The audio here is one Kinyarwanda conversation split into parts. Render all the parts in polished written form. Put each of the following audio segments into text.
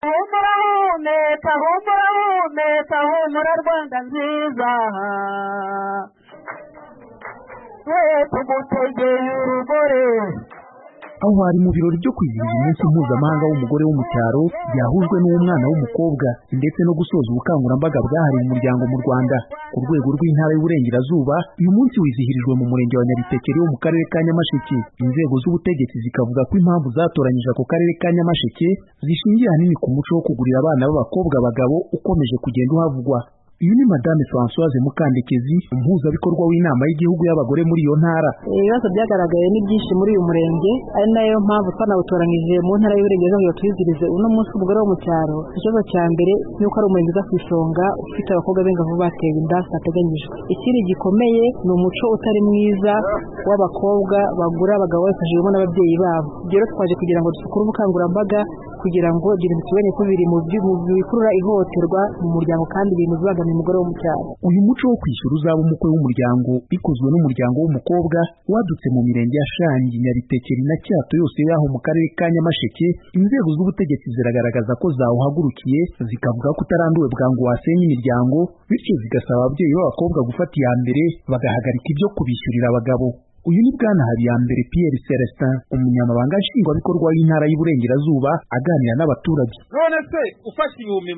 humura Rwanda nziza we tumutegeye urugore. Aho hari mu birori byo kwizihiza umunsi mpuzamahanga w'umugore wo mu cyaro byahujwe n'umwana w'umukobwa ndetse no gusoza ubukangurambaga bwahariwe umuryango mu Rwanda ku rwego rw'intara y'Uburengerazuba. Uyu munsi wizihirijwe mu murenge wa Nyabitekeri wo mu karere ka Nyamasheke. Inzego z'ubutegetsi zikavuga ko impamvu zatoranyije ako karere ka Nyamasheke zishingiye ahanini ku muco wo kugurira abana b'abakobwa abagabo ukomeje kugenda uhavugwa. Uyu ni Madame Françoise Mukandekezi, umuhuzabikorwa w'inama y'igihugu y'abagore muri iyo ntara. Ibibazo byagaragaye ni byinshi muri uyu murenge, ari nayo mpamvu twanawutoranyije mu ntara y'Uburengerazuba ngo twizihirize uno munsi w'umugore wo mu cyaro. Ikibazo cya mbere ni uko ari umurenge uza ku isonga ufite abakobwa b'ingavu batewe inda zitateganyijwe. Ikindi gikomeye ni umuco utari mwiza w'abakobwa bagura abagabo babifashijwemo n'ababyeyi babo. Rero twaje kugira ngo dukore ubukangurambaga kugira ngo ibintu tubone ko biri mu bikurura ihohoterwa mu muryango kandi ibintu bibagamira umugore wo mu cyaro. Uyu muco wo kwishyura uzaba umukwe w'umuryango bikozwe n'umuryango w'umukobwa wadutse mu mirenge ya Shangi, Nyabitekeri na Cyato yose yaho mu karere ka Nyamasheke. Inzego z'ubutegetsi ziragaragaza ko zawuhagurukiye zikavuga ko utaranduwe bwangu wasenya imiryango, bityo zigasaba ababyeyi b'abakobwa gufata iya mbere bagahagarika ibyo kubishyurira abagabo. Uyu ni Bwana Habiyambere Pierre Celestin, umunyamabanga nshingwabikorwa w'intara y'Uburengerazuba, aganira n'abaturage. None se ufashe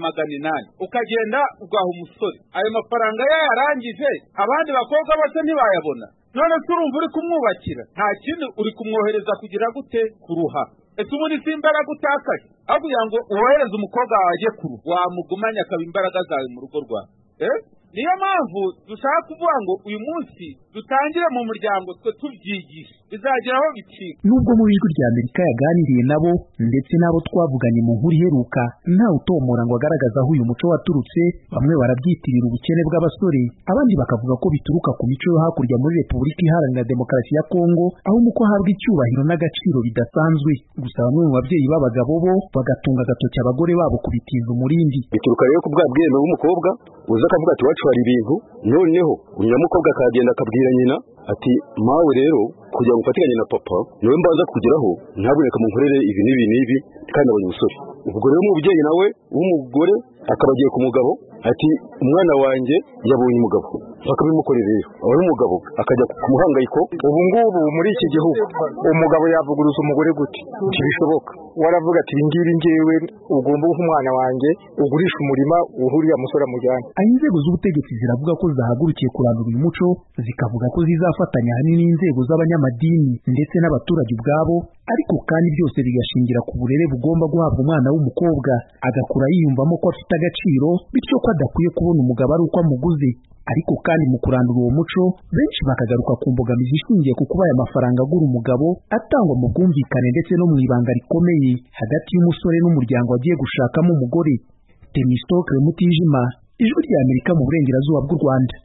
800 ukagenda ugaha umusore ayo mafaranga yarangije abandi bakobwa bose ntibayabona, none se urumva uri kumwubakira? Nta kintu uri kumwohereza kugira gute kuruha? Ese ubundi si imbaraga utakaje aho kugira ngo uwohereze umukobwa wawe ajye kuruha, wamugumanya akaba imbaraga zawe mu rugo rwawe. Niyo mpamvu dushaka kuvuga ngo uyu munsi dutangire mu muryango twe tubyigisha bizagera aho bicika. Nubwo mu ijwi rya Amerika yaganiriye nabo ndetse nabo twavuganye mu nkuru iheruka, nta utomora ngo agaragaza aho uyu muco waturutse. Bamwe barabyitirira ubukene bw'abasore, abandi bakavuga ko bituruka ku mico yo hakurya muri Repubulika Iharanira Demokarasi ya Kongo, aho umuko ahabwa icyubahiro n'agaciro bidasanzwe. Gusa bamwe mu babyeyi b'abagabo bo bagatunga agatoki abagore babo kubitiza umurindi. Bituruka rero ku bwabwenge bw'umukobwa uza akavuga ati wacu hari ibintu, noneho unyamukobwa akagenda akabwira nyina ati mawe rero kugira ngo ufatikanye na papa niwe mbanza kugeraho, ntaboneka mu nkorere ibi n'ibi kandi abonye umusore. Ubwo rero umubyeyi nawe w'umugore akabagiye ku mugabo ati umwana wanjye yabonye umugabo, bakabimukorera rero abari umugabo akajya ku muhangayiko. Ubu ngubu muri iki gihugu umugabo yavuguruza umugore gute? Ntibishoboka. Waravuga ati ngibi ngewe ugomba guha umwana wanjye ugurisha umurima uhuriya musore amujyana. Inzego z'ubutegetsi ziravuga ko zahagurukiye kurandura uyu muco, zikavuga ko zizafatanya hanini n'inzego z'abanyamadini ndetse n'abaturage ubwabo, ariko kandi byose bigashingira ku burere bugomba guhabwa umwana w'umukobwa, agakura yiyumvamo ko afite agaciro, bityo ko adakwiye kubona umugabo ari uko amuguze. Ariko kandi mu kurandura uwo muco, benshi bakagaruka ku mbogamizi ishingiye ku kuba aya mafaranga agura umugabo atangwa mu bwumvikane ndetse no mu ibanga rikomeye hagati y'umusore n'umuryango agiye gushakamo umugore. Temistokle Mutijima, Ijwi rya Amerika mu Burengerazuba bw'u Rwanda.